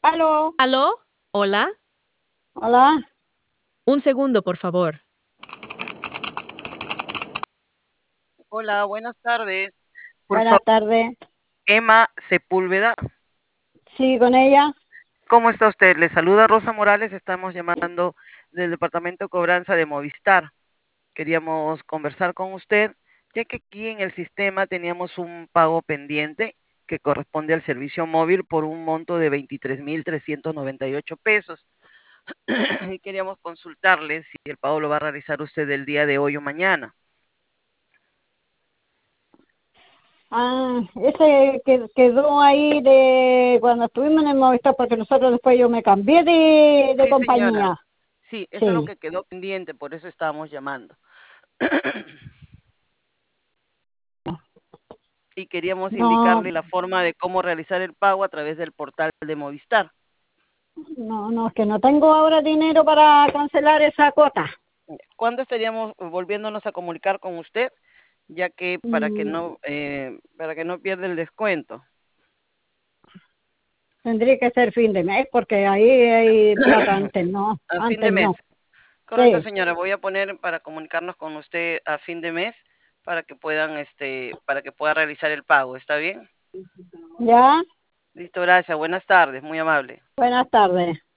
Aló, ¿Aló? ¿Hola? hola, Un segundo, por favor. Hola, buenas tardes. Por buenas favor, tardes. Emma Sepúlveda. Sí, con ella. ¿Cómo está usted? Le saluda Rosa Morales. Estamos llamando del Departamento de Cobranza de Movistar. Queríamos conversar con usted, ya que aquí en el sistema teníamos un pago pendiente que corresponde al servicio móvil por un monto de 23.398 pesos. Y queríamos consultarle si el pago lo va a realizar usted el día de hoy o mañana. Ese que quedó ahí de cuando estuvimos en el Movistar, porque nosotros después yo me cambié de Sí, señora. compañía. Sí, eso es lo Sí. que quedó pendiente, por eso estábamos llamando. Y queríamos No, indicarle la forma de cómo realizar el pago a través del portal de Movistar. no, es que no tengo ahora dinero para cancelar esa cuota. ¿Cuándo estaríamos volviéndonos a comunicar con usted? Ya que Mm, para que no pierda el descuento. Tendría que ser fin de mes, porque ahí hay plata antes, no, A fin de antes no. mes. Correcto, Sí, señora. Voy a poner para comunicarnos con usted a fin de mes para que para que pueda realizar el pago. ¿Está bien? ya, Listo, gracias. Buenas tardes, muy amable. buenas tardes.